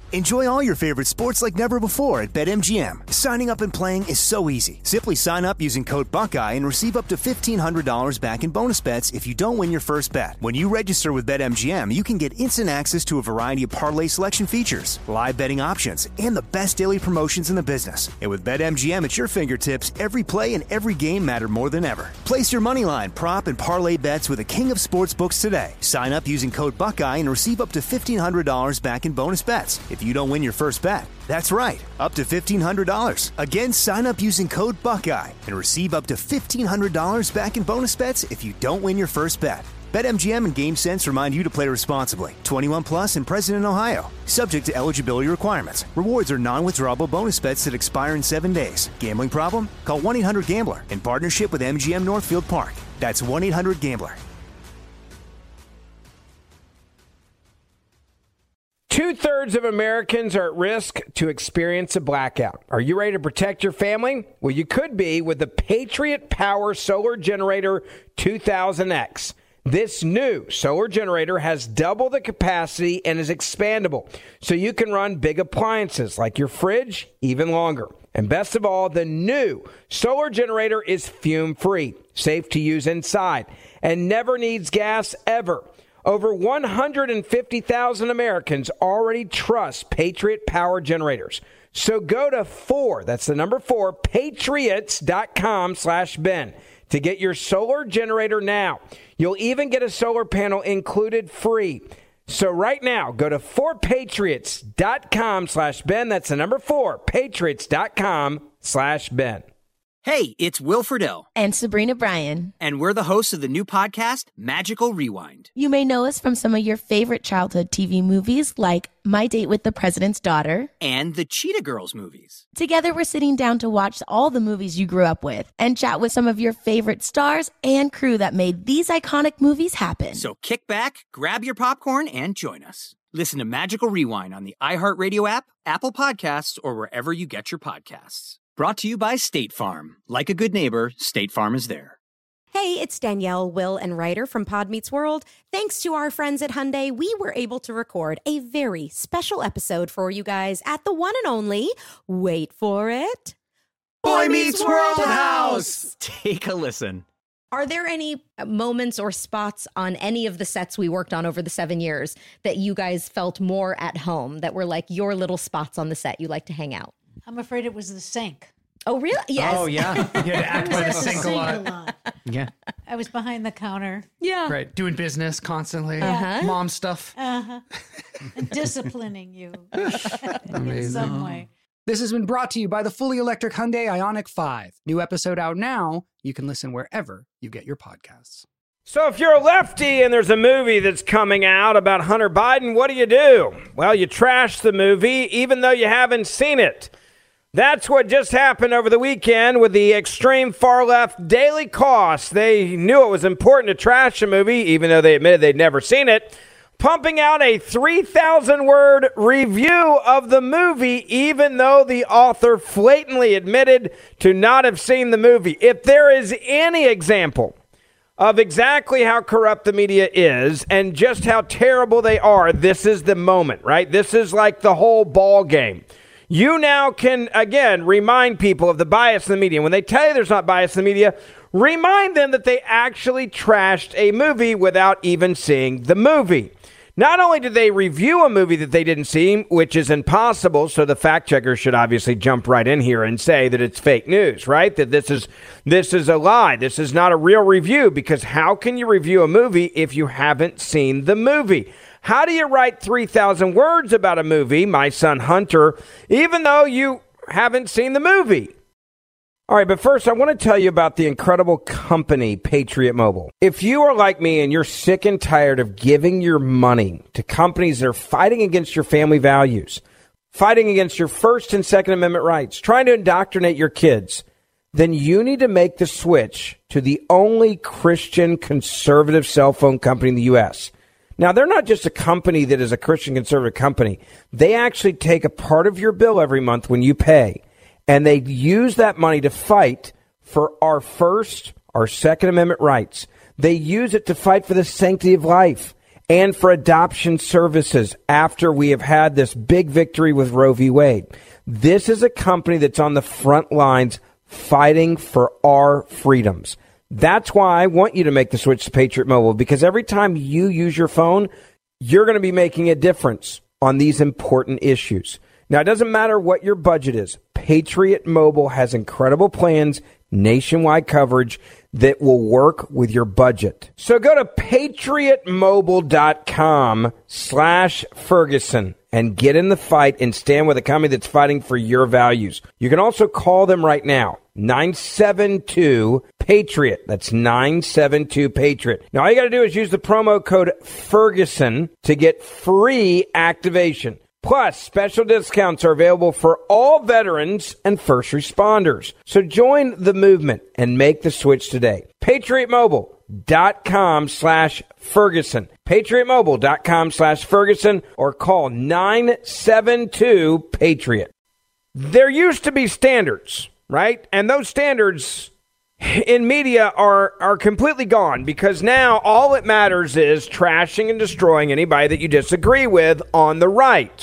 Enjoy all your favorite sports like never before at BetMGM. Signing up and playing is so easy. Simply sign up using code Buckeye and receive up to $1,500 back in bonus bets if you don't win your first bet. When you register with BetMGM, you can get instant access to a variety of parlay selection features, live betting options, and the best daily promotions in the business. And with BetMGM at your fingertips, every play and every game matter more than ever. Place your moneyline, prop, and parlay bets with the king of sportsbooks today. Sign up using code Buckeye and receive up to $1,500 back in bonus bets if you don't win your first bet. That's right, up to $1,500. Again, sign up using code Buckeye and receive up to $1,500 back in bonus bets if you don't win your first bet. BetMGM and GameSense remind you to play responsibly. 21 plus and present in Ohio. Subject to eligibility requirements. Rewards are non-withdrawable bonus bets that expire in 7 days. Gambling problem? Call 1-800-GAMBLER in partnership with MGM Northfield Park. That's 1-800-GAMBLER. 2/3 of Americans are at risk to experience a blackout. Are you ready to protect your family? Well, you could be with the Patriot Power Solar Generator 2000X. This new solar generator has double the capacity and is expandable, so you can run big appliances like your fridge even longer. And best of all, the new solar generator is fume-free, safe to use inside, and never needs gas ever. Over 150,000 Americans already trust Patriot Power Generators. So go to 4, that's the number 4, patriots.com/Ben to get your solar generator now. You'll even get a solar panel included free. So right now, go to 4patriots.com/Ben. That's the number 4, patriots.com/Ben. Hey, it's Will Friedle. And Sabrina Bryan. And we're the hosts of the new podcast, Magical Rewind. You may know us from some of your favorite childhood TV movies like My Date with the President's Daughter. And the Cheetah Girls movies. Together, we're sitting down to watch all the movies you grew up with and chat with some of your favorite stars and crew that made these iconic movies happen. So kick back, grab your popcorn, and join us. Listen to Magical Rewind on the iHeartRadio app, Apple Podcasts, or wherever you get your podcasts. Brought to you by State Farm. Like a good neighbor, State Farm is there. Hey, it's Danielle, Will, and Ryder from Pod Meets World. Thanks to our friends at Hyundai, we were able to record a very special episode for you guys at the one and only, wait for it, Boy Meets World House! Take a listen. Are there any moments or spots on any of the sets we worked on over the 7 years that you guys felt more at home, that were like your little spots on the set you like to hang out? I'm afraid it was the sink. Oh, really? Yes. Oh, yeah. You had to act by the sink a lot. Yeah. I was behind the counter. Yeah. Right. Doing business constantly. Uh-huh. Mom stuff. Uh-huh. And disciplining you in Amazing. some way. This has been brought to you by the fully electric Hyundai Ioniq 5. New episode out now. You can listen wherever you get your podcasts. So if you're a lefty and there's a movie that's coming out about Hunter Biden, what do? Well, you trash the movie even though you haven't seen it. That's what just happened over the weekend with the extreme far-left Daily Kos. They knew it was important to trash a movie, even though they admitted they'd never seen it, pumping out a 3,000-word review of the movie, even though the author blatantly admitted to not have seen the movie. If there is any example of exactly how corrupt the media is and just how terrible they are, this is the moment, right? This is like the whole ball game. You now can, again, remind people of the bias in the media. When they tell you there's not bias in the media, remind them that they actually trashed a movie without even seeing the movie. Not only did they review a movie that they didn't see, which is impossible, so the fact checker should obviously jump right in here and say that it's fake news, right? That this is a lie. This is not a real review, because how can you review a movie if you haven't seen the movie? How do you write 3,000 words about a movie, My Son Hunter, even though you haven't seen the movie? All right, but first, I want to tell you about the incredible company, Patriot Mobile. If you are like me and you're sick and tired of giving your money to companies that are fighting against your family values, fighting against your First and Second Amendment rights, trying to indoctrinate your kids, then you need to make the switch to the only Christian conservative cell phone company in the U.S. Now, they're not just a company that is a Christian conservative company. They actually take a part of your bill every month when you pay, and they use that money to fight for our First, our Second Amendment rights. They use it to fight for the sanctity of life. and for adoption services after we have had this big victory with Roe v. Wade. This is a company that's on the front lines fighting for our freedoms. That's why I want you to make the switch to Patriot Mobile, because every time you use your phone, you're going to be making a difference on these important issues. Now, it doesn't matter what your budget is. Patriot Mobile has incredible plans, nationwide coverage that will work with your budget. So go to patriotmobile.com/Ferguson and get in the fight and stand with a company that's fighting for your values. You can also call them right now, 972-PATRIOT. That's 972-PATRIOT. Now, all you got to do is use the promo code Ferguson to get free activation. Plus, special discounts are available for all veterans and first responders. So join the movement and make the switch today. PatriotMobile.com/Ferguson. PatriotMobile.com/Ferguson or call 972-PATRIOT. There used to be standards, right? And those standards in media are completely gone, because now all that matters is trashing and destroying anybody that you disagree with on the right.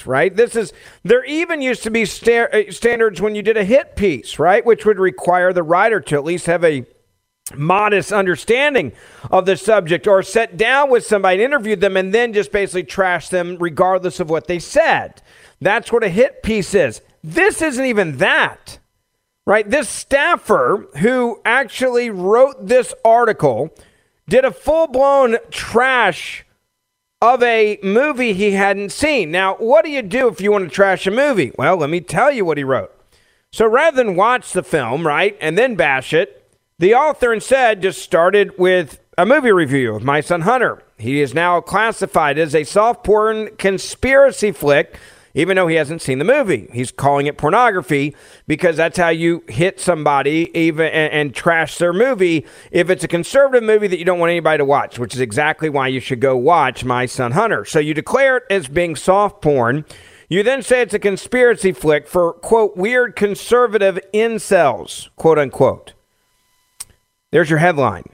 There even used to be standards when you did a hit piece, right, which would require the writer to at least have a modest understanding of the subject, or sit down with somebody and interview them and then just basically trash them regardless of what they said. That's what a hit piece is. This isn't even that. Right, this staffer who actually wrote this article did a full-blown trash of a movie he hadn't seen. Now, what do you do if you want to trash a movie? Well, let me tell you what he wrote. So rather than watch the film, right, and then bash it, the author instead just started with a movie review of My Son Hunter. He is now classified as a soft porn conspiracy flick, even though he hasn't seen the movie. He's calling it pornography because that's how you hit somebody even and trash their movie if it's a conservative movie that you don't want anybody to watch, which is exactly why you should go watch My Son Hunter. So you declare it as being soft porn. You then say it's a conspiracy flick for, quote, weird conservative incels, quote unquote. There's your headline.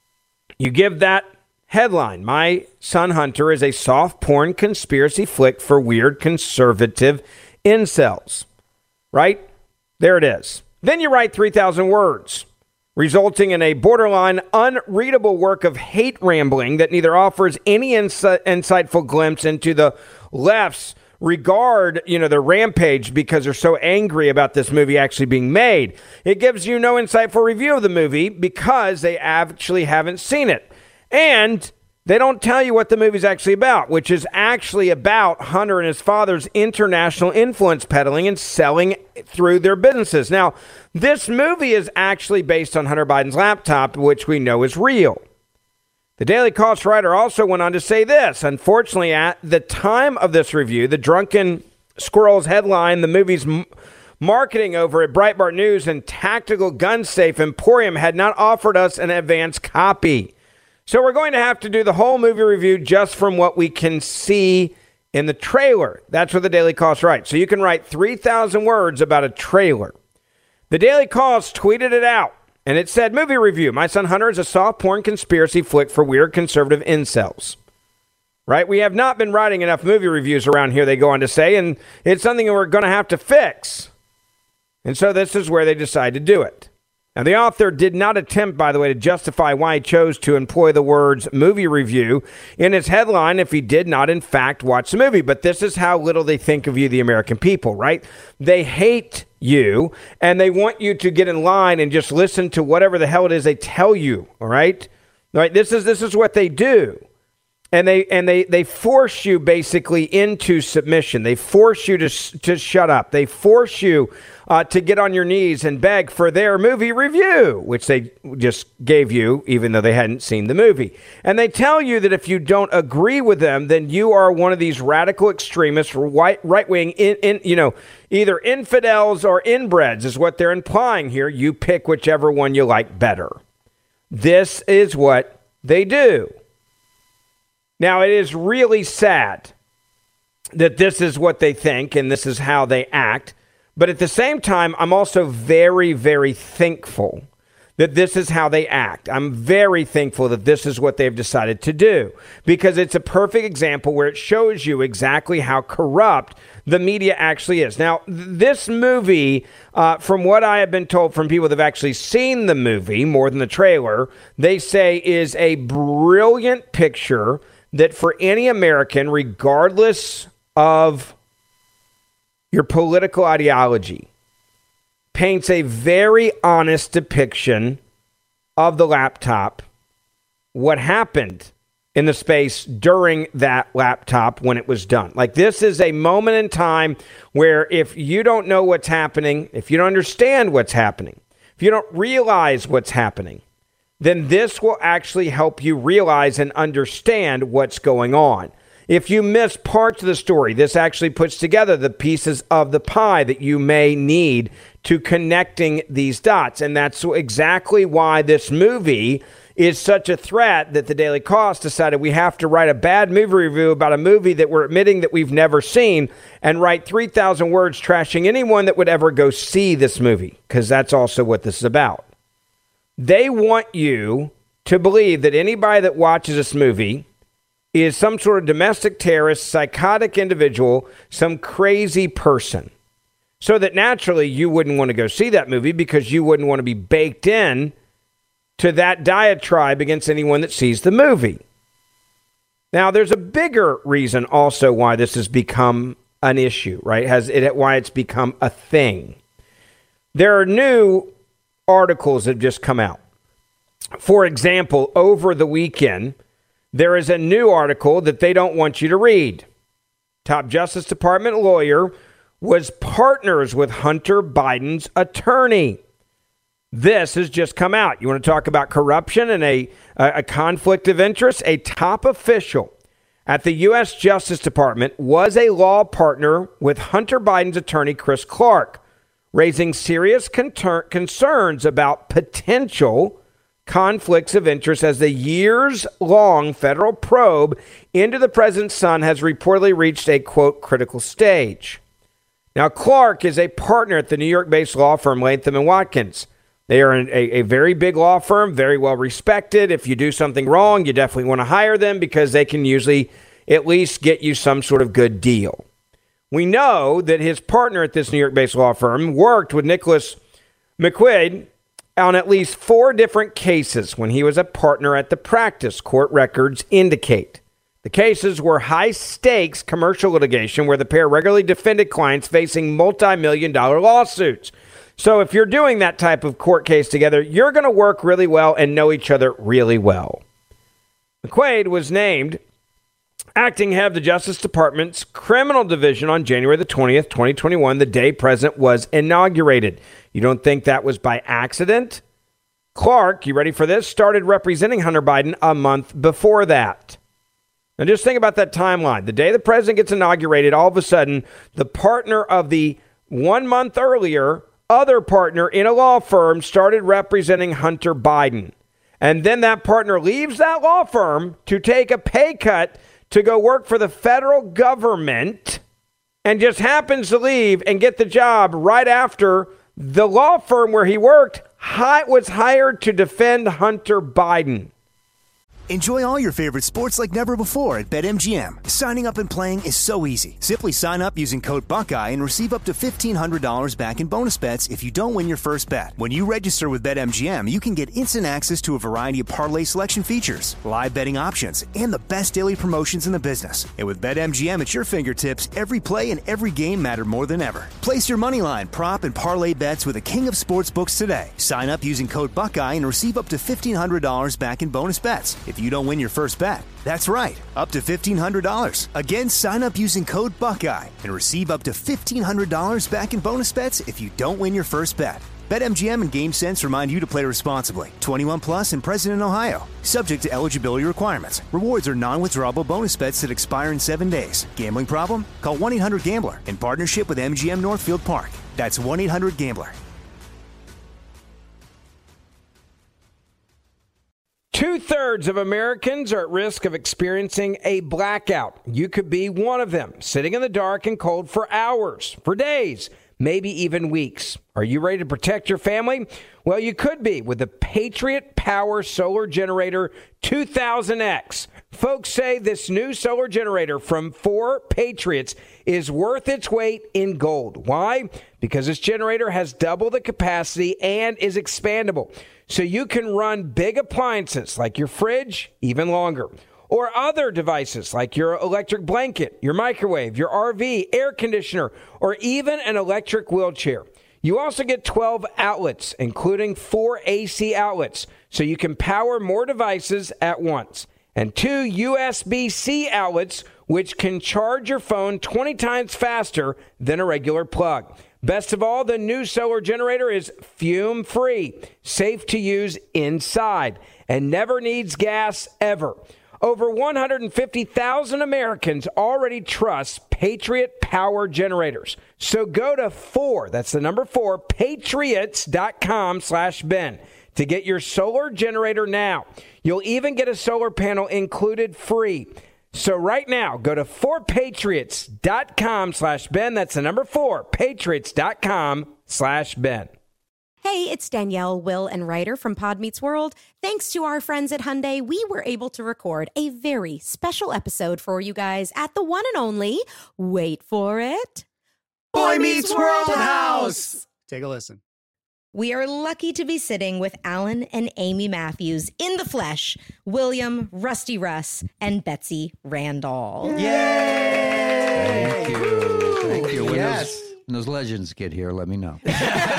You give that headline, My Son Hunter is a soft porn conspiracy flick for weird conservative incels. Right? There it is. Then you write 3,000 words, resulting in a borderline unreadable work of hate rambling that neither offers any insightful glimpse into the left's regard, the rampage, because they're so angry about this movie actually being made. It gives you no insightful review of the movie because they actually haven't seen it. And they don't tell you what the movie's actually about, which is actually about Hunter and his father's international influence peddling and selling through their businesses. Now, this movie is actually based on Hunter Biden's laptop, which we know is real. The Daily Kos writer also went on to say this. Unfortunately, at the time of this review, the Drunken Squirrels headline, the movie's marketing over at Breitbart News and Tactical Gun Safe Emporium had not offered us an advance copy. So we're going to have to do the whole movie review just from what we can see in the trailer. That's what the Daily Kos writes. So you can write 3,000 words about a trailer. The Daily Kos tweeted it out, and it said, movie review, My Son Hunter is a soft porn conspiracy flick for weird conservative incels. Right? We have not been writing enough movie reviews around here, they go on to say, and it's something that we're going to have to fix. And so this is where they decide to do it. Now, the author did not attempt, by the way, to justify why he chose to employ the words movie review in his headline if he did not, in fact, watch the movie. But this is how little they think of you, the American people, right? They hate you, and they want you to get in line and just listen to whatever the hell it is they tell you, all right? All right, this is what they do. And they force you basically into submission. They force you to shut up. They force you to get on your knees and beg for their movie review, which they just gave you, even though they hadn't seen the movie. And they tell you that if you don't agree with them, then you are one of these radical extremists, right-wing, either infidels or inbreds is what they're implying here. You pick whichever one you like better. This is what they do. Now, it is really sad that this is what they think and this is how they act. But at the same time, I'm also very, very thankful that this is how they act. I'm very thankful that this is what they've decided to do, because it's a perfect example where it shows you exactly how corrupt the media actually is. Now, this movie, from what I have been told from people that have actually seen the movie more than the trailer, they say is a brilliant picture that for any American, regardless of your political ideology, paints a very honest depiction of the laptop, what happened in the space during that laptop when it was done. Like, this is a moment in time where if you don't know what's happening, if you don't understand what's happening, if you don't realize what's happening, then this will actually help you realize and understand what's going on. If you miss parts of the story, this actually puts together the pieces of the pie that you may need to connecting these dots. And that's exactly why this movie is such a threat that the Daily Kos decided we have to write a bad movie review about a movie that we're admitting that we've never seen and write 3,000 words trashing anyone that would ever go see this movie, because that's also what this is about. They want you to believe that anybody that watches this movie is some sort of domestic terrorist, psychotic individual, some crazy person. So that naturally you wouldn't want to go see that movie because you wouldn't want to be baked in to that diatribe against anyone that sees the movie. Now, there's a bigger reason also why this has become an issue, right? Why it's become a thing. There are new articles that have just come out. For example, over the weekend, there is a new article that they don't want you to read. Top Justice Department lawyer was partners with Hunter Biden's attorney. This has just come out. You want to talk about corruption and a conflict of interest? A top official at the U.S. Justice Department was a law partner with Hunter Biden's attorney, Chris Clark, raising serious concerns about potential conflicts of interest as the years-long federal probe into the president's son has reportedly reached a, quote, critical stage. Now, Clark is a partner at the New York-based law firm Latham & Watkins. They are a very big law firm, very well respected. If you do something wrong, you definitely want to hire them because they can usually at least get you some sort of good deal. We know that his partner at this New York-based law firm worked with Nicholas McQuaid on at least 4 different cases when he was a partner at the practice, court records indicate. The cases were high-stakes commercial litigation where the pair regularly defended clients facing multi-million-dollar lawsuits. So if you're doing that type of court case together, you're going to work really well and know each other really well. McQuaid was named acting head of the Justice Department's criminal division on January the 20th, 2021, the day president was inaugurated. You don't think that was by accident? Clark, you ready for this, started representing Hunter Biden a month before that. Now just think about that timeline. The day the president gets inaugurated, all of a sudden, the partner of the 1 month earlier other partner in a law firm started representing Hunter Biden. And then that partner leaves that law firm to take a pay cut to go work for the federal government and just happens to leave and get the job right after the law firm where he worked was hired to defend Hunter Biden. Enjoy all your favorite sports like never before at BetMGM. Signing up and playing is so easy. Simply sign up using code Buckeye and receive up to $1,500 back in bonus bets if you don't win your first bet. When you register with BetMGM, you can get instant access to a variety of parlay selection features, live betting options, and the best daily promotions in the business. And with BetMGM at your fingertips, every play and every game matter more than ever. Place your moneyline, prop, and parlay bets with the king of sportsbooks today. Sign up using code Buckeye and receive up to $1,500 back in bonus bets if you don't win your first bet. That's right, up to $1,500. Again, sign up using code Buckeye and receive up to $1,500 back in bonus bets if you don't win your first bet. BetMGM and GameSense remind you to play responsibly. 21 plus and present in Ohio. Subject to eligibility requirements. Rewards are non-withdrawable bonus bets that expire in 7 days. Gambling problem? Call 1-800-GAMBLER in partnership with MGM Northfield Park. That's 1-800-GAMBLER. 2/3 of Americans are at risk of experiencing a blackout. You could be one of them, sitting in the dark and cold for hours, for days, maybe even weeks. Are you ready to protect your family? Well, you could be with the Patriot Power Solar Generator 2000X. Folks say this new solar generator from 4 Patriots is worth its weight in gold. Why? Because this generator has double the capacity and is expandable. So you can run big appliances like your fridge even longer. Or other devices like your electric blanket, your microwave, your RV, air conditioner, or even an electric wheelchair. You also get 12 outlets, including 4 AC outlets, so you can power more devices at once. And 2 USB-C outlets, which can charge your phone 20 times faster than a regular plug. Best of all, the new solar generator is fume-free, safe to use inside, and never needs gas ever. Over 150,000 Americans already trust Patriot Power Generators. So go to 4, that's the number 4, patriots.com/Ben to get your solar generator now. You'll even get a solar panel included free. So right now, go to 4patriots.com/Ben. That's the number 4, patriots.com/Ben. Hey, it's Danielle, Will, and Ryder from Pod Meets World. Thanks to our friends at Hyundai, we were able to record a very special episode for you guys at the one and only, wait for it, Boy Meets World House. Take a listen. We are lucky to be sitting with Alan and Amy Matthews in the flesh, William, Rusty Russ, and Betsy Randall. Yay! Thank you. Thank you. Yes. When those legends get here, let me know.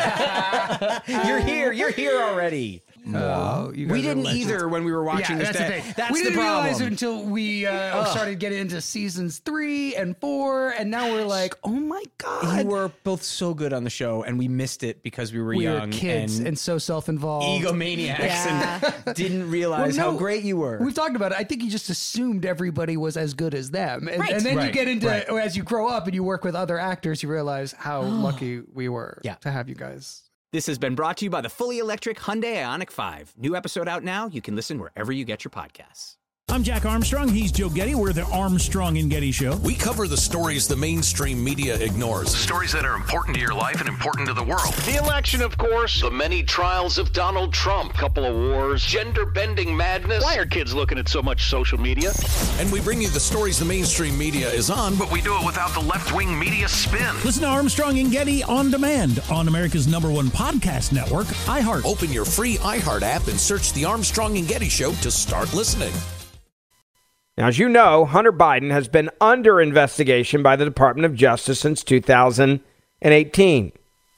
You're here. You're here already. No, we didn't either when we were watching this. That's the thing. That's we the didn't problem. realize it until we started getting into seasons 3 and 4, and now we're like, oh my god! You were both so good on the show, and we missed it because we were young kids and so self-involved, egomaniacs, and didn't realize how great you were. We've talked about it. I think you just assumed everybody was as good as them, and then you get into as you grow up and you work with other actors, you realize how lucky we were to have you guys. This has been brought to you by the fully electric Hyundai Ioniq 5. New episode out now. You can listen wherever you get your podcasts. I'm Jack Armstrong. He's Joe Getty. We're the Armstrong and Getty Show. We cover the stories the mainstream media ignores. Stories that are important to your life and important to the world. The election, of course. The many trials of Donald Trump. Couple of wars. Gender-bending madness. Why are kids looking at so much social media? And we bring you the stories the mainstream media is on, but we do it without the left-wing media spin. Listen to Armstrong and Getty on demand on America's #1 podcast network, iHeart. Open your free iHeart app and search The Armstrong and Getty Show to start listening. Now, as you know, Hunter Biden has been under investigation by the Department of Justice since 2018.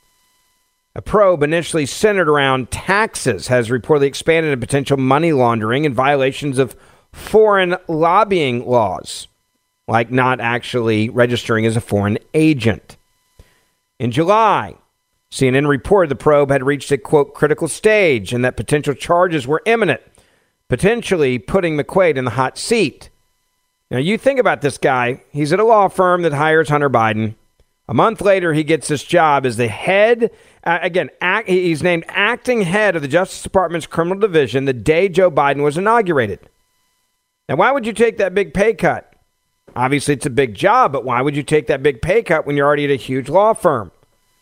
A probe initially centered around taxes has reportedly expanded into potential money laundering and violations of foreign lobbying laws, like not actually registering as a foreign agent. In July, CNN reported the probe had reached a, quote, critical stage and that potential charges were imminent, potentially putting McQuaid in the hot seat. Now, you think about this guy. He's at a law firm that hires Hunter Biden. A month later, he gets this job as the head, he's named acting head of the Justice Department's criminal division the day Joe Biden was inaugurated. Now, why would you take that big pay cut? Obviously, it's a big job, but why would you take that big pay cut when you're already at a huge law firm?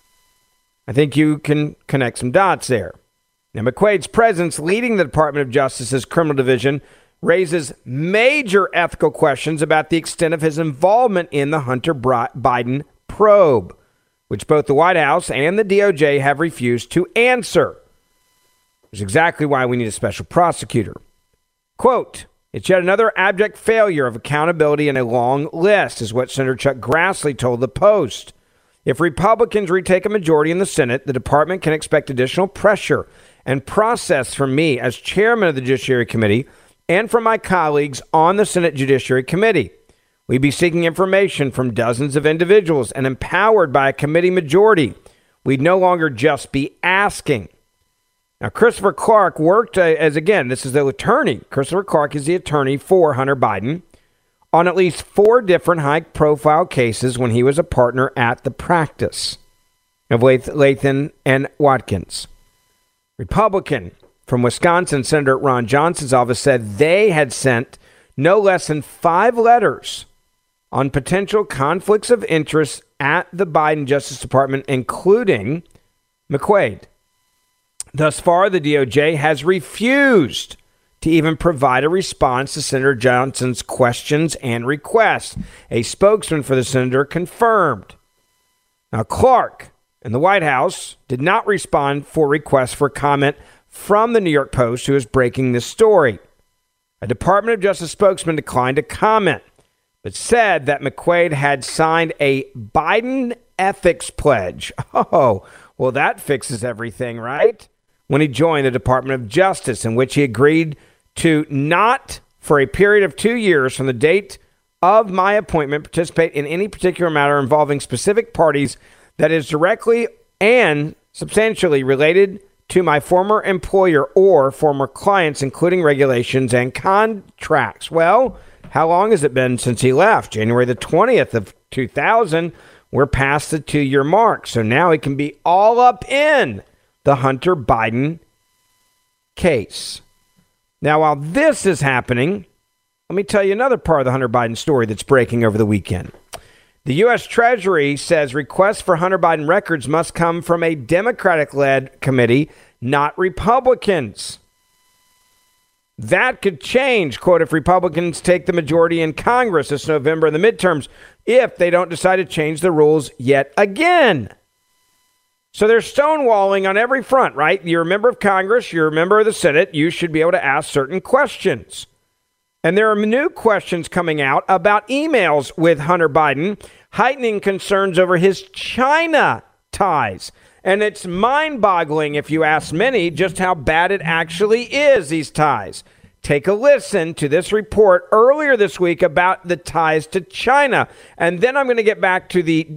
I think you can connect some dots there. Now, McQuaid's presence leading the Department of Justice's criminal division raises major ethical questions about the extent of his involvement in the Hunter Biden probe, which both the White House and the DOJ have refused to answer. Which is exactly why we need a special prosecutor. Quote, it's yet another abject failure of accountability in a long list, is what Senator Chuck Grassley told the Post. If Republicans retake a majority in the Senate, the department can expect additional pressure and process from me as chairman of the Judiciary Committee and from my colleagues on the Senate Judiciary Committee. We'd be seeking information from dozens of individuals and empowered by a committee majority. We'd no longer just be asking. Now, Christopher Clark worked this is the attorney. Christopher Clark is the attorney for Hunter Biden on at least 4 different high-profile cases when he was a partner at the practice of Lathan and Watkins. Republican from Wisconsin, Senator Ron Johnson's office said they had sent no less than 5 letters on potential conflicts of interest at the Biden Justice Department, including McQuaid. Thus far, the DOJ has refused to even provide a response to Senator Johnson's questions and requests. A spokesman for the senator confirmed. Now, Clark in the White House did not respond for requests for comment from the New York Post, who is breaking this story. A Department of Justice spokesman declined to comment, but said that McQuaid had signed a Biden ethics pledge. Oh, well, that fixes everything, right? When he joined the Department of Justice, in which he agreed to not, for a period of 2 years from the date of my appointment, participate in any particular matter involving specific parties that is directly and substantially related to my former employer or former clients, including regulations and contracts. Well, how long has it been since he left? January the 20th of 2000. We're past the 2-year mark. So now he can be all up in the Hunter Biden case. Now, while this is happening, let me tell you another part of the Hunter Biden story that's breaking over the weekend. The U.S. Treasury says requests for Hunter Biden records must come from a Democratic-led committee, not Republicans. That could change, quote, if Republicans take the majority in Congress this November in the midterms, if they don't decide to change the rules yet again. So they're stonewalling on every front, right? You're a member of Congress, you're a member of the Senate, you should be able to ask certain questions. And there are new questions coming out about emails with Hunter Biden, heightening concerns over his China ties. And it's mind-boggling, if you ask many, just how bad it actually is, these ties. Take a listen to this report earlier this week about the ties to China. And then I'm going to get back to the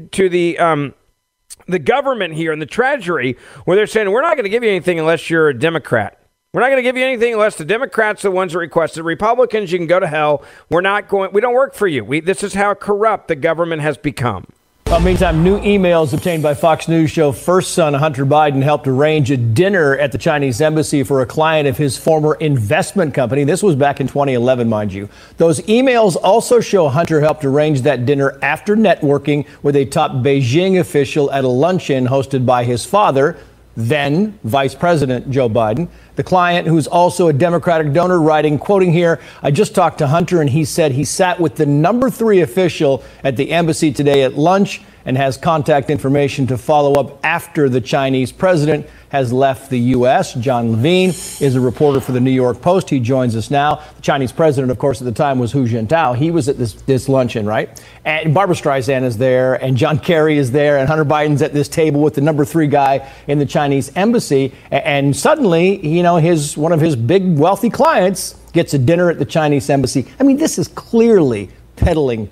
government here in the Treasury, where they're saying, we're not going to give you anything unless you're a Democrat. We're not going to give you anything unless the Democrats are the ones that requested. Republicans, you can go to hell. We don't work for you. This is how corrupt the government has become. Well, meantime, new emails obtained by Fox News show first son Hunter Biden helped arrange a dinner at the Chinese embassy for a client of his former investment company. This was back in 2011, mind you. Those emails also show Hunter helped arrange that dinner after networking with a top Beijing official at a luncheon hosted by his father, then Vice President Joe Biden. The client, who's also a Democratic donor, writing, quoting here, I just talked to Hunter and he said he sat with the number 3 official at the embassy today at lunch and has contact information to follow up after the Chinese president has left the U.S. John Levine is a reporter for the New York Post. He joins us now. The Chinese president, of course, at the time was Hu Jintao. He was at this luncheon, right? And Barbara Streisand is there, and John Kerry is there, and Hunter Biden's at this table with the number 3 guy in the Chinese embassy. And suddenly, one of his big wealthy clients gets a dinner at the Chinese embassy. I mean, this is clearly peddling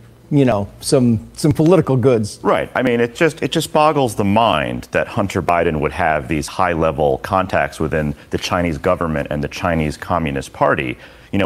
some political goods. Right. I mean, it just boggles the mind that Hunter Biden would have these high-level contacts within the Chinese government and the Chinese Communist Party.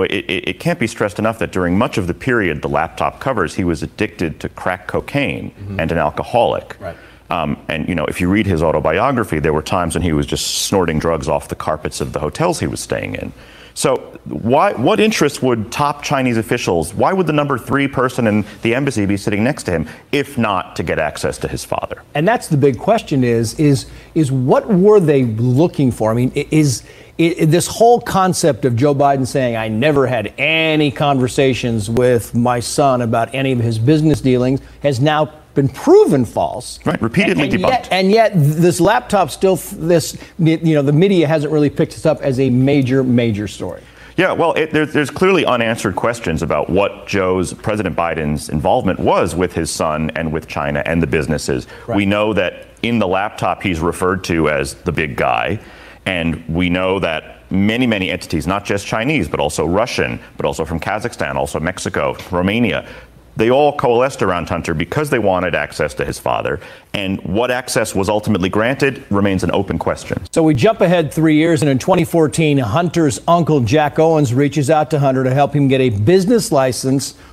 It can't be stressed enough that during much of the period the laptop covers, he was addicted to crack cocaine and an alcoholic. Right. And if you read his autobiography, there were times when he was just snorting drugs off the carpets of the hotels he was staying in. So what interest would top Chinese officials, why would the number 3 person in the embassy be sitting next to him, if not to get access to his father? And that's the big question is what were they looking for? I mean, is this whole concept of Joe Biden saying, I never had any conversations with my son about any of his business dealings has now been proven false. Right, repeatedly debunked. And yet this laptop still, the media hasn't really picked this up as a major story. Yeah, well, there's clearly unanswered questions about what President Biden's involvement was with his son and with China and the businesses. Right. We know that in the laptop he's referred to as the big guy. And we know that many entities, not just Chinese, but also Russian, but also from Kazakhstan, also Mexico, Romania, they all coalesced around Hunter because they wanted access to his father. And what access was ultimately granted remains an open question. So we jump ahead 3 years, and in 2014, Hunter's uncle, Jack Owens, reaches out to Hunter to help him get a business license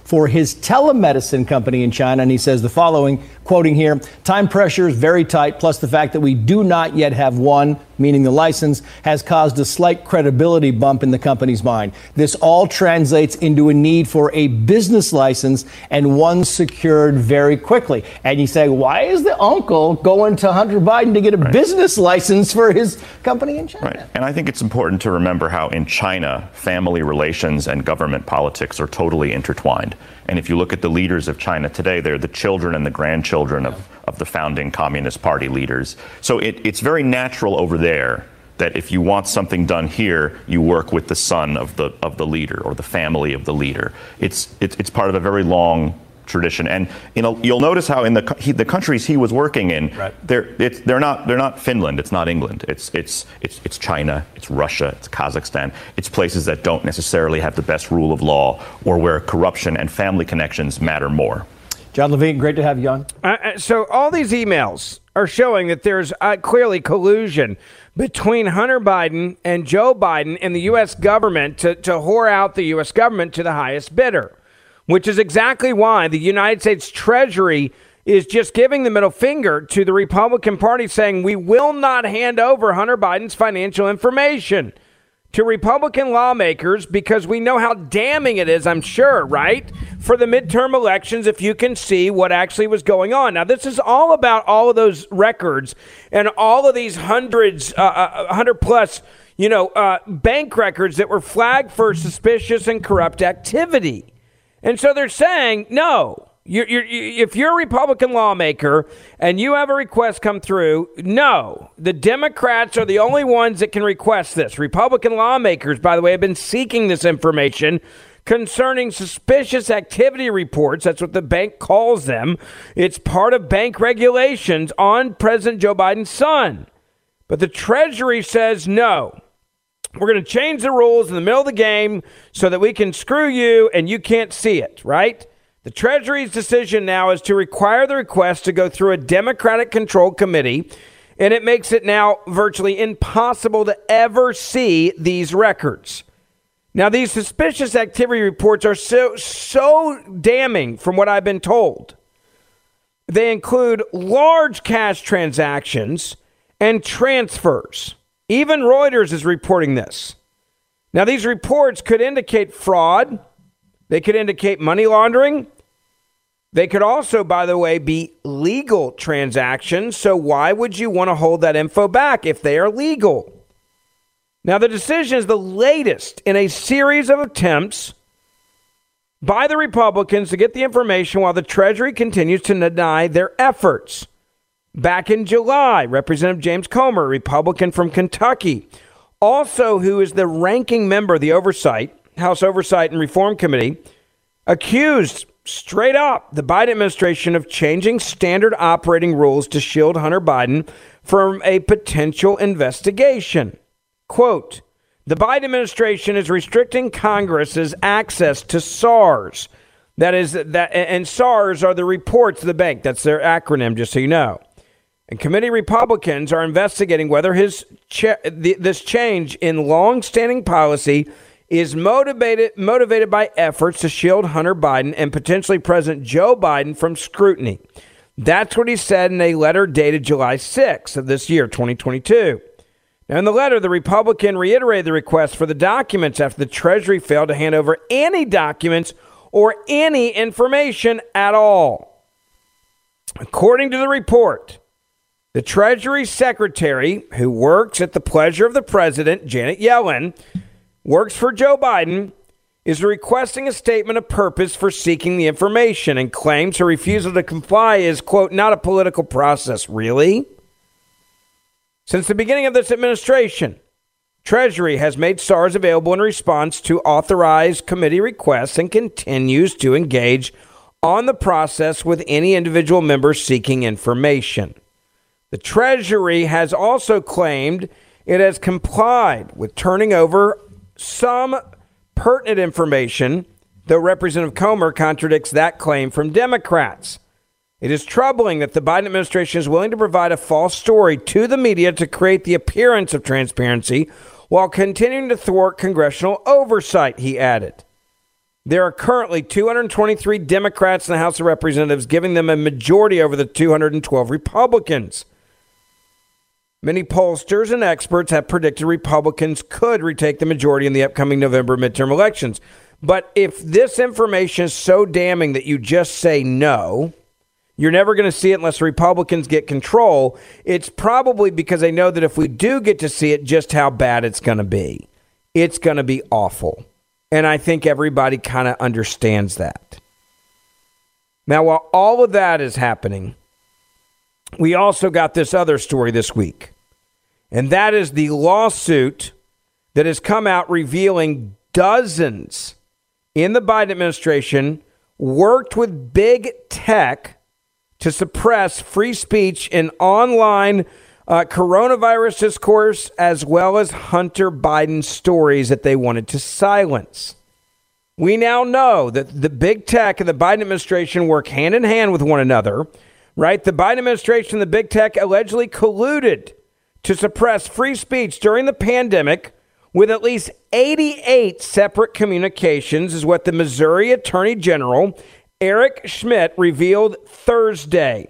for his telemedicine company in China. And he says the following, quoting here, time pressure is very tight, plus the fact that we do not yet have one, meaning the license, has caused a slight credibility bump in the company's mind. This all translates into a need for a business license and one secured very quickly. And you say, why is the uncle going to Hunter Biden to get a business license for his company in China? Right. And I think it's important to remember how in China, family relations and government politics are totally intertwined. And if you look at the leaders of China today, they're the children and the grandchildren of the founding Communist Party leaders. So it's very natural over there that if you want something done here, you work with the son of the leader or the family of the leader. It's part of a very long tradition, and you'll notice how in the countries he was working in, they're not Finland, it's not England, it's China, it's Russia, it's Kazakhstan, it's places that don't necessarily have the best rule of law or where corruption and family connections matter more. John Levine, great to have you on. So all these emails are showing that there's clearly collusion between Hunter Biden and Joe Biden and the U.S. government to whore out the U.S. government to the highest bidder, which is exactly why the United States Treasury is just giving the middle finger to the Republican Party, saying we will not hand over Hunter Biden's financial information to Republican lawmakers because we know how damning it is, I'm sure, right, for the midterm elections if you can see what actually was going on. Now, this is all about all of those records and all of these hundred plus, bank records that were flagged for suspicious and corrupt activity. And so they're saying, no, if you're a Republican lawmaker and you have a request come through, no, the Democrats are the only ones that can request this. Republican lawmakers, by the way, have been seeking this information concerning suspicious activity reports. That's what the bank calls them. It's part of bank regulations on President Joe Biden's son. But the Treasury says no. We're going to change the rules in the middle of the game so that we can screw you and you can't see it, right? The Treasury's decision now is to require the request to go through a Democratic-controlled committee, and it makes it now virtually impossible to ever see these records. Now, these suspicious activity reports are so damning from what I've been told. They include large cash transactions and transfers. Even Reuters is reporting this. Now, these reports could indicate fraud. They could indicate money laundering. They could also, by the way, be legal transactions. So why would you want to hold that info back if they are legal? Now, the decision is the latest in a series of attempts by the Republicans to get the information while the Treasury continues to deny their efforts. Back in July, Representative James Comer, a Republican from Kentucky, also who is the ranking member of the House Oversight and Reform Committee, accused straight up the Biden administration of changing standard operating rules to shield Hunter Biden from a potential investigation. Quote, the Biden administration is restricting Congress's access to SARS. And SARS are the reports of the bank. That's their acronym, just so you know. And committee Republicans are investigating whether this change in long-standing policy is motivated by efforts to shield Hunter Biden and potentially President Joe Biden from scrutiny. That's what he said in a letter dated July 6th of this year, 2022. Now, in the letter, the Republican reiterated the request for the documents after the Treasury failed to hand over any documents or any information at all. According to the report, the Treasury Secretary, who works at the pleasure of the president, Janet Yellen, works for Joe Biden, is requesting a statement of purpose for seeking the information and claims her refusal to comply is, quote, not a political process. Really? Since the beginning of this administration, Treasury has made SARS available in response to authorized committee requests and continues to engage on the process with any individual member seeking information. The Treasury has also claimed it has complied with turning over some pertinent information, though Representative Comer contradicts that claim from Democrats. It is troubling that the Biden administration is willing to provide a false story to the media to create the appearance of transparency while continuing to thwart congressional oversight, he added. There are currently 223 Democrats in the House of Representatives, giving them a majority over the 212 Republicans. Many pollsters and experts have predicted Republicans could retake the majority in the upcoming November midterm elections. But if this information is so damning that you just say no, you're never going to see it unless Republicans get control. It's probably because they know that if we do get to see it, just how bad it's going to be. It's going to be awful. And I think everybody kind of understands that. Now, while all of that is happening, we also got this other story this week. And that is the lawsuit that has come out revealing dozens in the Biden administration worked with big tech to suppress free speech in online coronavirus discourse, as well as Hunter Biden stories that they wanted to silence. We now know that the big tech and the Biden administration work hand in hand with one another, right? The Biden administration and the big tech allegedly colluded to suppress free speech during the pandemic with at least 88 separate communications, is what the Missouri Attorney General Eric Schmidt revealed Thursday.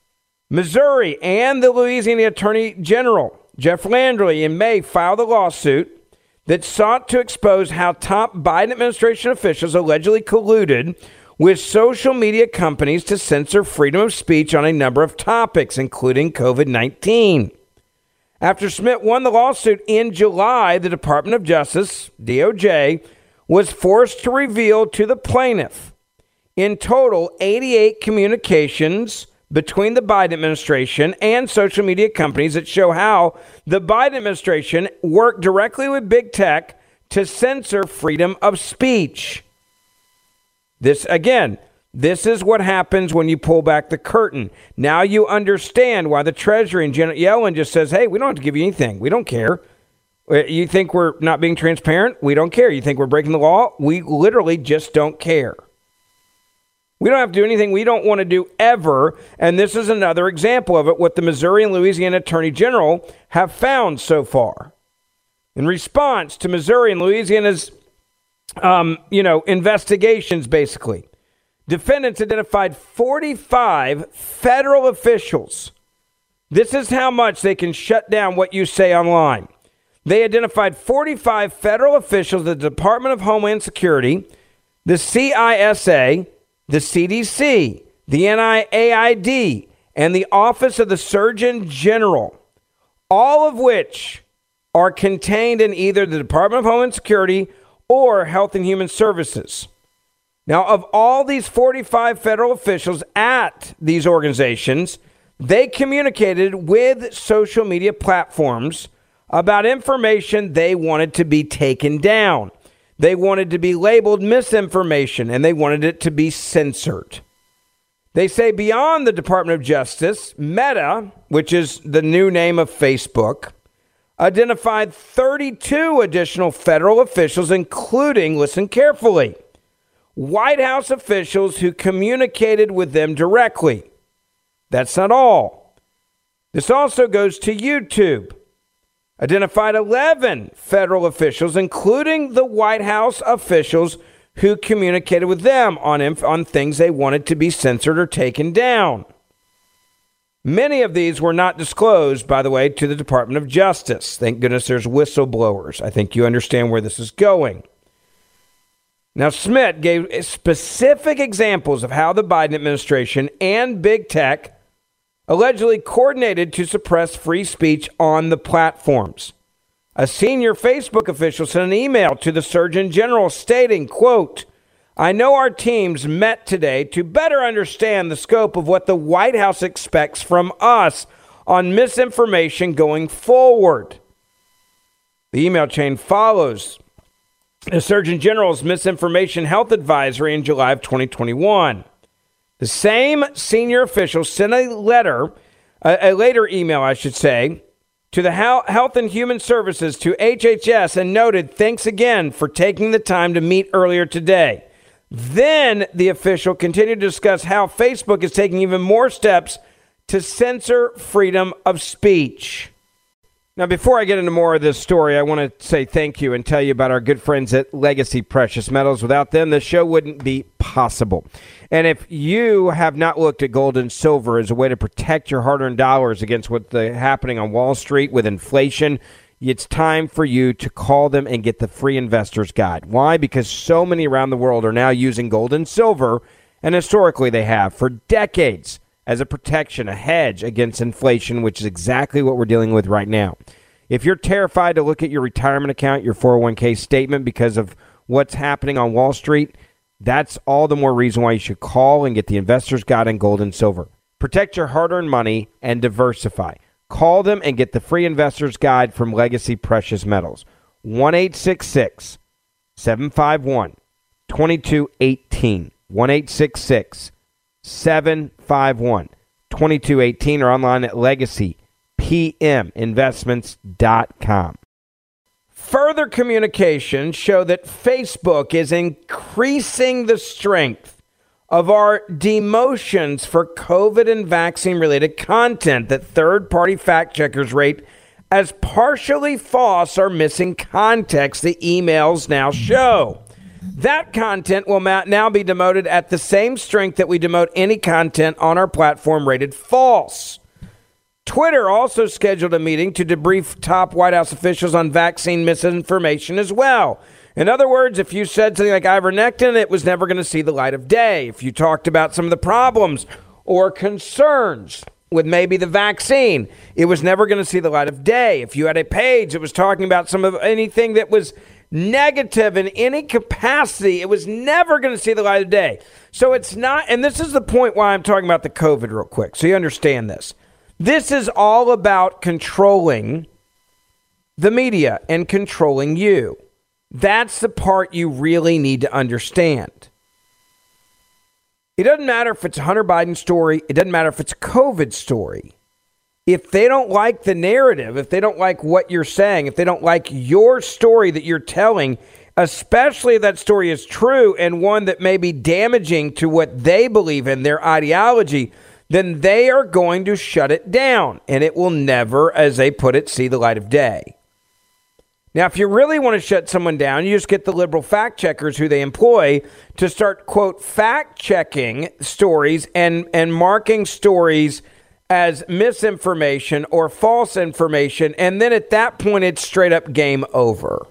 Missouri and the Louisiana Attorney General Jeff Landry in May filed a lawsuit that sought to expose how top Biden administration officials allegedly colluded with social media companies to censor freedom of speech on a number of topics, including COVID-19. After Schmidt won the lawsuit in July, the Department of Justice, DOJ, was forced to reveal to the plaintiff in total 88 communications between the Biden administration and social media companies that show how the Biden administration worked directly with big tech to censor freedom of speech. This is what happens when you pull back the curtain. Now you understand why the Treasury and Janet Yellen just says, hey, we don't have to give you anything. We don't care. You think we're not being transparent? We don't care. You think we're breaking the law? We literally just don't care. We don't have to do anything we don't want to do ever. And this is another example of it, what the Missouri and Louisiana Attorney General have found so far. In response to Missouri and Louisiana's, investigations, basically, defendants identified 45 federal officials. This is how much they can shut down what you say online. They identified 45 federal officials at the Department of Homeland Security, the CISA, the CDC, the NIAID, and the Office of the Surgeon General, all of which are contained in either the Department of Homeland Security or Health and Human Services. Now, of all these 45 federal officials at these organizations, they communicated with social media platforms about information they wanted to be taken down. They wanted to be labeled misinformation, and they wanted it to be censored. They say beyond the Department of Justice, Meta, which is the new name of Facebook, identified 32 additional federal officials, including, listen carefully, White House officials who communicated with them directly. That's not all. This also goes to YouTube. Identified 11 federal officials, including the White House officials who communicated with them on things they wanted to be censored or taken down. Many of these were not disclosed, by the way, to the Department of Justice. Thank goodness there's whistleblowers. I think you understand where this is going. Now, Schmidt gave specific examples of how the Biden administration and big tech allegedly coordinated to suppress free speech on the platforms. A senior Facebook official sent an email to the Surgeon General stating, quote, I know our teams met today to better understand the scope of what the White House expects from us on misinformation going forward. The email chain follows the Surgeon General's misinformation health advisory in July of 2021. The same senior official sent a later email, to the Health and Human Services, to HHS, and noted, thanks again for taking the time to meet earlier today. Then the official continued to discuss how Facebook is taking even more steps to censor freedom of speech. Now, before I get into more of this story, I want to say thank you and tell you about our good friends at Legacy Precious Metals. Without them, the show wouldn't be possible. And if you have not looked at gold and silver as a way to protect your hard-earned dollars against what's happening on Wall Street with inflation, it's time for you to call them and get the free investor's guide. Why? Because so many around the world are now using gold and silver, and historically they have for decades, as a protection, a hedge against inflation, which is exactly what we're dealing with right now. If you're terrified to look at your retirement account, your 401k statement because of what's happening on Wall Street, that's all the more reason why you should call and get the investor's guide on gold and silver. Protect your hard-earned money and diversify. Call them and get the free investor's guide from Legacy Precious Metals. 1-866-751-2218. 1-866-751-2218 or online at legacypminvestments.com. Further communications show that Facebook is increasing the strength of our demotions for COVID and vaccine-related content that third-party fact-checkers rate as partially false or missing context, the emails now show. That content will now be demoted at the same strength that we demote any content on our platform rated false. Twitter also scheduled a meeting to debrief top White House officials on vaccine misinformation as well. In other words, if you said something like ivermectin, it was never going to see the light of day. If you talked about some of the problems or concerns with maybe the vaccine, it was never going to see the light of day. If you had a page that was talking about some of anything that was negative in any capacity, it was never going to see the light of day. So it's not, and this is the point why I'm talking about the COVID real quick, so you understand this. This is all about controlling the media and controlling you. That's the part you really need to understand. It doesn't matter if it's a Hunter Biden story. It doesn't matter if it's a COVID story. If they don't like the narrative, if they don't like what you're saying, if they don't like your story that you're telling, especially if that story is true and one that may be damaging to what they believe in, their ideology, then they are going to shut it down. And it will never, as they put it, see the light of day. Now, if you really want to shut someone down, you just get the liberal fact checkers who they employ to start, quote, fact checking stories and marking stories as misinformation or false information. And then at that point, it's straight up game over.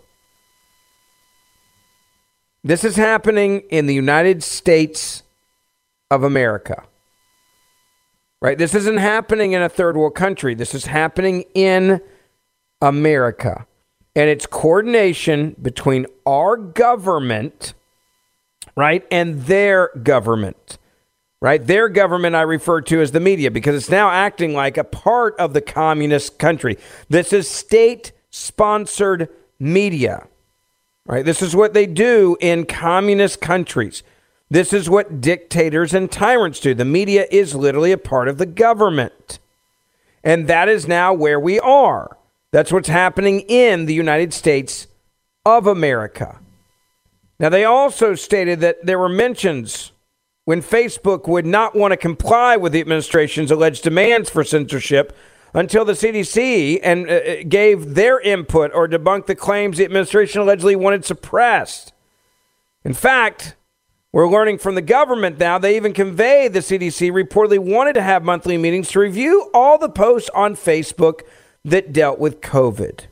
This is happening in the United States of America, right? This isn't happening in a third world country. This is happening in America. And it's coordination between our government, right, and their government, right? Their government I refer to as the media because it's now acting like a part of the communist country. This is state-sponsored media, right? This is what they do in communist countries. This is what dictators and tyrants do. The media is literally a part of the government. And that is now where we are. That's what's happening in the United States of America. Now, they also stated that there were mentions when Facebook would not want to comply with the administration's alleged demands for censorship until the CDC and gave their input or debunked the claims the administration allegedly wanted suppressed. In fact, we're learning from the government now, they even conveyed the CDC reportedly wanted to have monthly meetings to review all the posts on Facebook that dealt with COVID.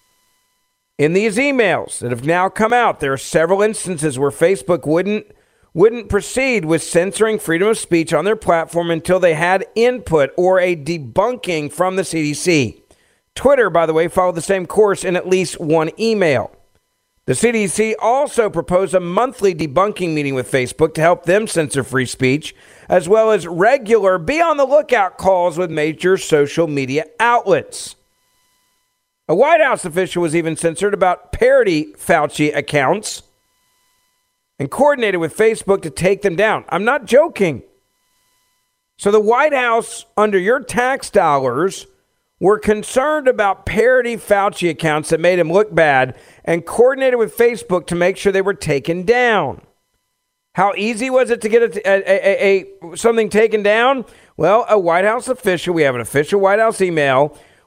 In these emails that have now come out, there are several instances where Facebook wouldn't proceed with censoring freedom of speech on their platform until they had input or a debunking from the CDC. Twitter, by the way, followed the same course in at least one email. The CDC also proposed a monthly debunking meeting with Facebook to help them censor free speech, as well as regular be-on-the-lookout calls with major social media outlets. A White House official was even censored about parody Fauci accounts and coordinated with Facebook to take them down. I'm not joking. So the White House, under your tax dollars, were concerned about parody Fauci accounts that made him look bad and coordinated with Facebook to make sure they were taken down. How easy was it to get something taken down? Well, a White House official, we have an official White House email,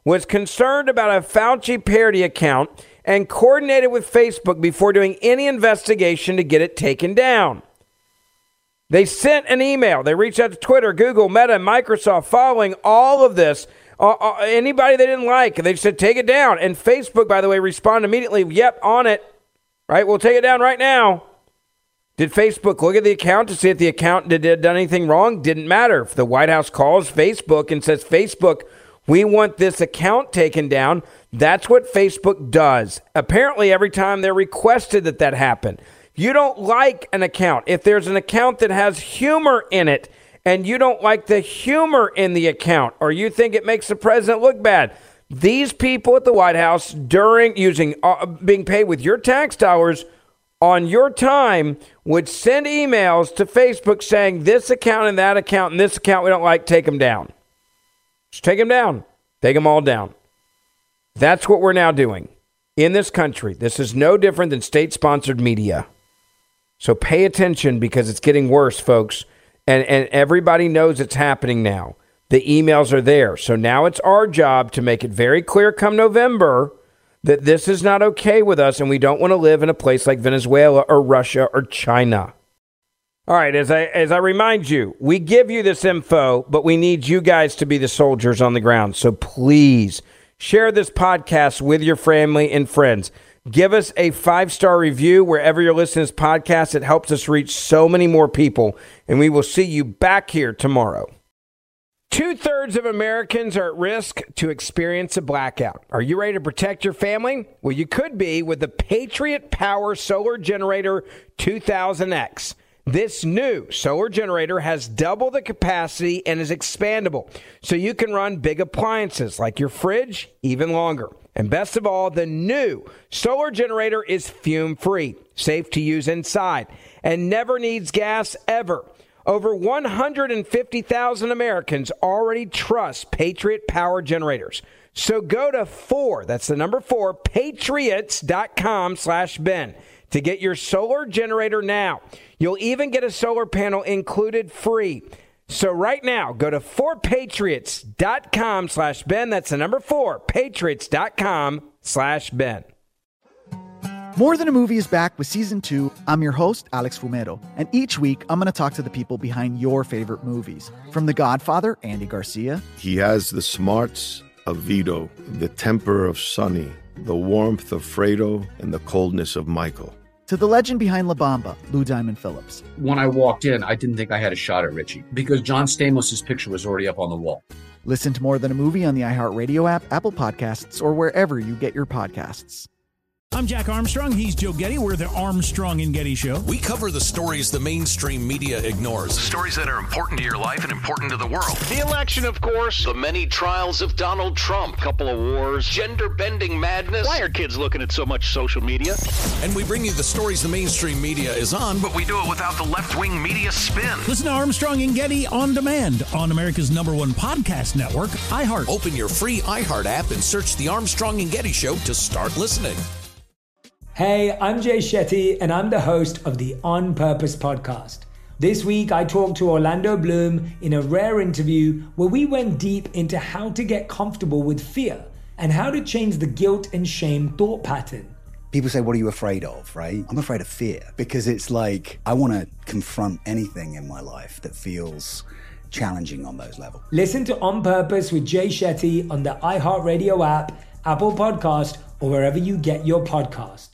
was concerned about a Fauci parody account and coordinated with Facebook before doing any investigation to get it taken down. They sent an email. They reached out to Twitter, Google, Meta, and Microsoft following all of this. Anybody they didn't like, they said, take it down. And Facebook, by the way, responded immediately, yep, on it. Right, we'll take it down right now. Did Facebook look at the account to see if the account had done anything wrong? Didn't matter. If the White House calls Facebook and says, Facebook, we want this account taken down, that's what Facebook does. Apparently, every time they're requested that happen. You don't like an account. If there's an account that has humor in it and you don't like the humor in the account or you think it makes the president look bad, these people at the White House during being paid with your tax dollars on your time would send emails to Facebook saying this account and that account and this account we don't like, take them down. Just take them down. Take them all down. That's what we're now doing in this country. This is no different than state-sponsored media. So pay attention because it's getting worse, folks. And everybody knows it's happening now. The emails are there. So now it's our job to make it very clear come November that this is not okay with us and we don't want to live in a place like Venezuela or Russia or China. All right, as I remind you, we give you this info, but we need you guys to be the soldiers on the ground. So please share this podcast with your family and friends. Give us a 5-star review wherever you're listening to this podcast. It helps us reach so many more people, and we will see you back here tomorrow. 2/3 of Americans are at risk to experience a blackout. Are you ready to protect your family? Well, you could be with the Patriot Power Solar Generator 2000X. This new solar generator has double the capacity and is expandable, so you can run big appliances like your fridge even longer. And best of all, the new solar generator is fume-free, safe to use inside, and never needs gas ever. Over 150,000 Americans already trust Patriot Power Generators. So go to 4, that's the number 4, patriots.com/Ben to get your solar generator now. You'll even get a solar panel included free. So right now, go to 4patriots.com/Ben. That's the number 4, patriots.com/Ben. More Than a Movie is back with Season 2. I'm your host, Alex Fumero. And each week, I'm going to talk to the people behind your favorite movies. From The Godfather, Andy Garcia. He has the smarts of Vito, the temper of Sonny, the warmth of Fredo, and the coldness of Michael. To the legend behind La Bamba, Lou Diamond Phillips. When I walked in, I didn't think I had a shot at Richie because John Stamos' picture was already up on the wall. Listen to More Than a Movie on the iHeartRadio app, Apple Podcasts, or wherever you get your podcasts. I'm Jack Armstrong. He's Joe Getty. We're the Armstrong and Getty Show. We cover the stories the mainstream media ignores. Stories that are important to your life and important to the world. The election, of course. The many trials of Donald Trump. Couple of wars. Gender-bending madness. Why are kids looking at so much social media? And we bring you the stories the mainstream media is on, but we do it without the left-wing media spin. Listen to Armstrong and Getty on demand on America's #1 podcast network, iHeart. Open your free iHeart app and search The Armstrong and Getty Show to start listening. Hey, I'm Jay Shetty, and I'm the host of the On Purpose podcast. This week, I talked to Orlando Bloom in a rare interview where we went deep into how to get comfortable with fear and how to change the guilt and shame thought pattern. People say, what are you afraid of, right? I'm afraid of fear because it's like I want to confront anything in my life that feels challenging on those levels. Listen to On Purpose with Jay Shetty on the iHeartRadio app, Apple Podcast, or wherever you get your podcasts.